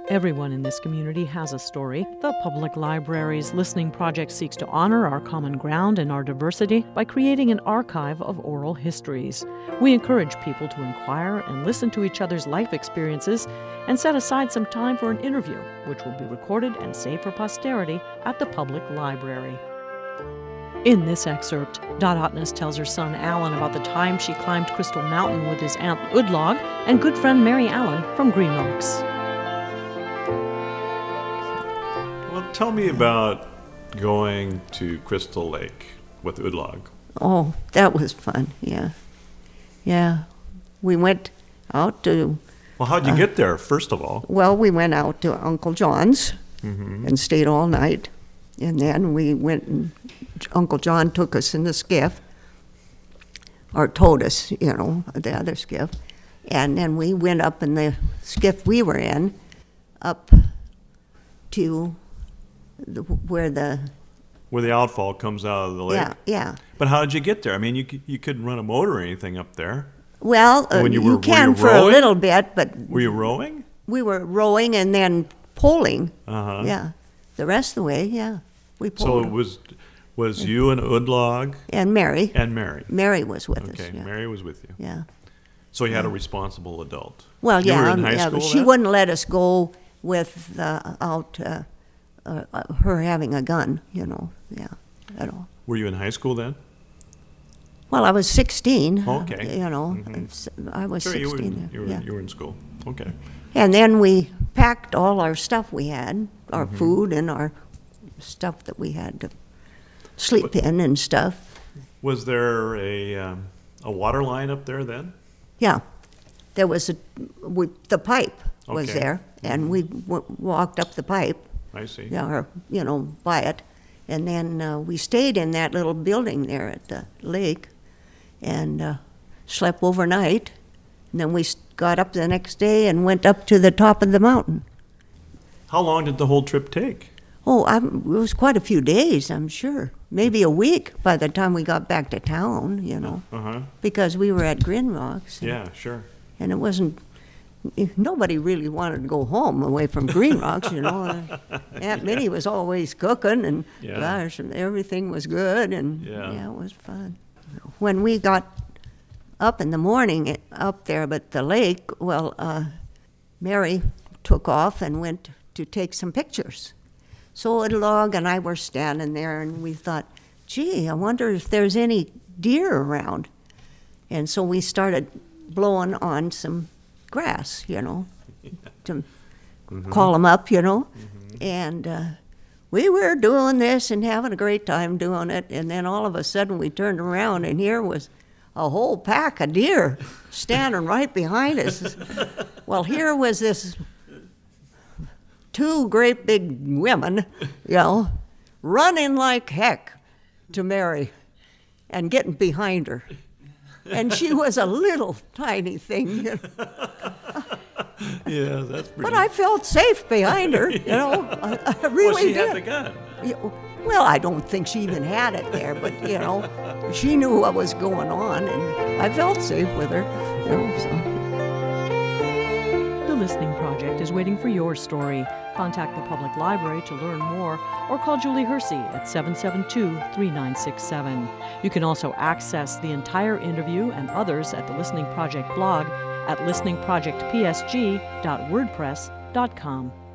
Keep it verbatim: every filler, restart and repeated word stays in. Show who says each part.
Speaker 1: Everyone in this community has a story. The Public Library's Listening Project seeks to honor our common ground and our diversity by creating an archive of oral histories. We encourage people to inquire and listen to each other's life experiences and set aside some time for an interview, which will be recorded and saved for posterity at the Public Library. In this excerpt, Dot Otnes tells her son Alan about the time she climbed Crystal Mountain with his aunt Udlog and good friend Mary Allen from Green Rocks.
Speaker 2: Well, tell me about going to Crystal Lake with Udlog.
Speaker 3: Oh, that was fun, yeah. Yeah. We went out to...
Speaker 2: Well, how'd you uh, get there, first of all?
Speaker 3: Well, we went out to Uncle John's
Speaker 2: mm-hmm.
Speaker 3: and stayed all night. And then we went and Uncle John took us in the skiff, or towed us, you know, the other skiff. And then we went up in the skiff we were in, up to the, where the...
Speaker 2: Where the outfall comes out of the lake?
Speaker 3: Yeah, yeah.
Speaker 2: But how did you get there? I mean, you you couldn't run a motor or anything up there.
Speaker 3: Well, uh,
Speaker 2: when you,
Speaker 3: you
Speaker 2: were,
Speaker 3: can
Speaker 2: were you
Speaker 3: for a little bit, but...
Speaker 2: Were you rowing?
Speaker 3: We were rowing and then poling.
Speaker 2: Uh-huh.
Speaker 3: Yeah. The rest of the way, yeah. We
Speaker 2: So
Speaker 3: poled.
Speaker 2: it was was you and Udlog
Speaker 3: And Mary.
Speaker 2: and Mary.
Speaker 3: Mary was with
Speaker 2: Okay,
Speaker 3: us, yeah.
Speaker 2: Mary was with you.
Speaker 3: Yeah.
Speaker 2: So you had a responsible adult.
Speaker 3: Well,
Speaker 2: You
Speaker 3: yeah,
Speaker 2: were in
Speaker 3: um,
Speaker 2: high
Speaker 3: yeah,
Speaker 2: school
Speaker 3: but she
Speaker 2: then?
Speaker 3: wouldn't let us go with uh, out uh, uh, uh, her having a gun, you know, yeah, at all.
Speaker 2: Were you in high school then?
Speaker 3: Well, I was sixteen.
Speaker 2: Okay.
Speaker 3: You know,
Speaker 2: Mhm.
Speaker 3: I was
Speaker 2: Sure, you were,
Speaker 3: sixteen.
Speaker 2: in, you, were,
Speaker 3: yeah.
Speaker 2: you were in school. Okay.
Speaker 3: And then we packed all our stuff we had, our
Speaker 2: Mm-hmm.
Speaker 3: food and our stuff that we had to sleep
Speaker 2: But-
Speaker 3: in and stuff.
Speaker 2: Was there a um, a water line up there then?
Speaker 3: Yeah, there was a, we, the pipe was
Speaker 2: Okay.
Speaker 3: there, and we w- walked up the pipe,
Speaker 2: I see.
Speaker 3: yeah, or, you know, by it, and then uh, we stayed in that little building there at the lake, and uh, slept overnight, and then we s- got up the next day and went up to the top of the mountain.
Speaker 2: How long did the whole trip take?
Speaker 3: Oh, I'm, it was quite a few days, I'm sure. Maybe a week by the time we got back to town, you know,
Speaker 2: Uh-huh.
Speaker 3: because we were at Green Rocks. And,
Speaker 2: Yeah, sure.
Speaker 3: and it wasn't, nobody really wanted to go home away from Green Rocks, you know. Aunt Minnie was always cooking, and
Speaker 2: Yeah.
Speaker 3: gosh, and everything was good, and
Speaker 2: Yeah.
Speaker 3: yeah, it was fun. When we got up in the morning eh, up there at the lake, well, uh, Mary took off and went to take some pictures. So Udlog and I were standing there, and we thought, gee, I wonder if there's any deer around. And so we started blowing on some grass, you know, to
Speaker 2: Mm-hmm.
Speaker 3: call them up, you know. And uh, we were doing this and having a great time doing it, and then all of a sudden we turned around, and here was a whole pack of deer standing right behind us. Well, here was this two great big women, you know, running like heck to Mary and getting behind her. And she was a little tiny thing, you know.
Speaker 2: Yeah, that's pretty.
Speaker 3: But I felt safe behind her, you know. I, I really
Speaker 2: well, she
Speaker 3: did.
Speaker 2: had the gun.
Speaker 3: Yeah, well, I don't think she even had it there, but, you know, she knew what was going on, and I felt safe with her, you know, so.
Speaker 1: The Listening Project is waiting for your story. Contact the Public Library to learn more or call Julie Hersey at seven seven two, three nine six seven. You can also access the entire interview and others at the Listening Project blog at listening project p s g dot wordpress dot com.